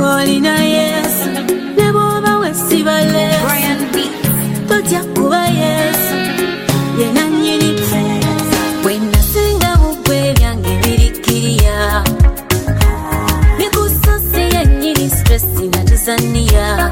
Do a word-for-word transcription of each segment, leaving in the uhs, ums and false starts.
Olina Yesu neboba wesibale totya kuba Yesu yena nyini wena singa bugwe byange birikiriya bikusose ya nyini stress na Tanzania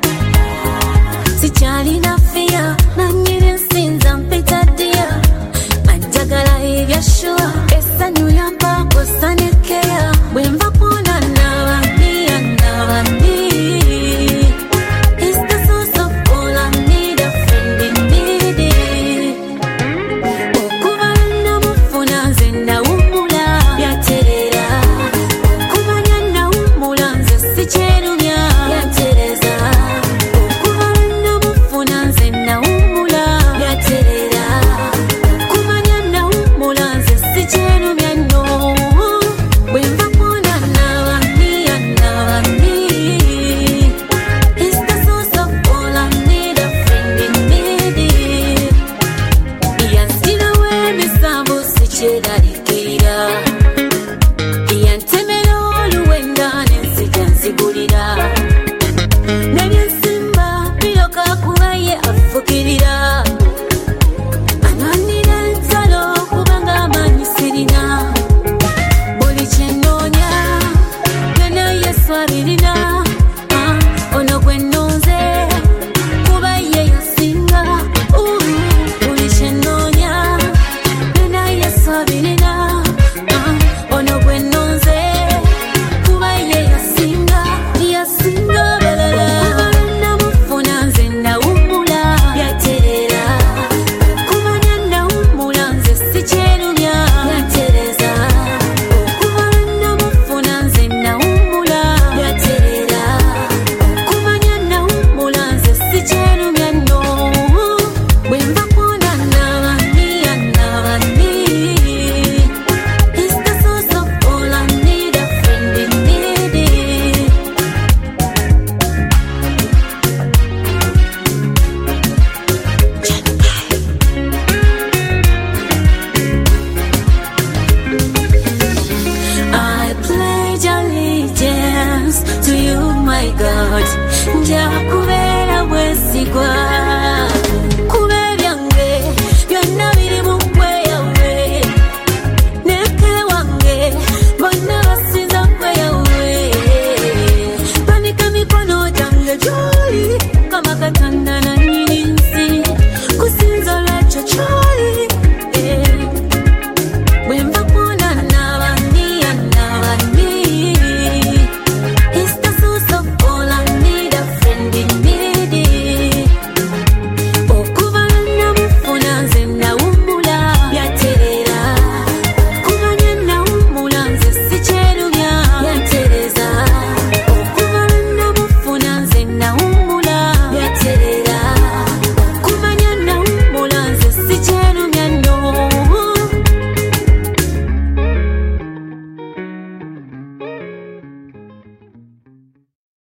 sikyalina fear na nyini sinza mpita dia manjagala ebyashua esanyu yamba kosanekea bwemba pona nawa niya nawa ni it's the source of all I need a friend in need okubana mufuna nze nawumula byaterera okubanya nawumula nze sikyerumya byatereza okubana mufuna nze nawumula byaterera okubanya nawumula nze sikyerumya no bwemba pona nawa niya nawa ni it's the source of all I need a friend in need yansira w'emisambo sikyeraliikirira yantemera oluwenda n'ensija nzigulira n'ebyensimba biroka kuba ye afukirira anwanira ensalo kubanga amaanyi sirina buli kye nnoonya byonna Yesu abirina Ah, ono gwe nnonze kuba ye yasinga Uh, buli kye nnoonya byonna Yesu abirina Ah, ono gwe nnonze kuba ye yasinga yasinga balala okubana mufuna nze nawummula byaterera okubanya nawummula nze sikyerumya byatereza okubana mufuna nze nawummula byaterera okubanya nawummula nze sikyerumya no bwemba pona nawa niya nawa ni it's the source of all I need a friend in need I pledge allegiance to you, my God. Njakubera bwesigwa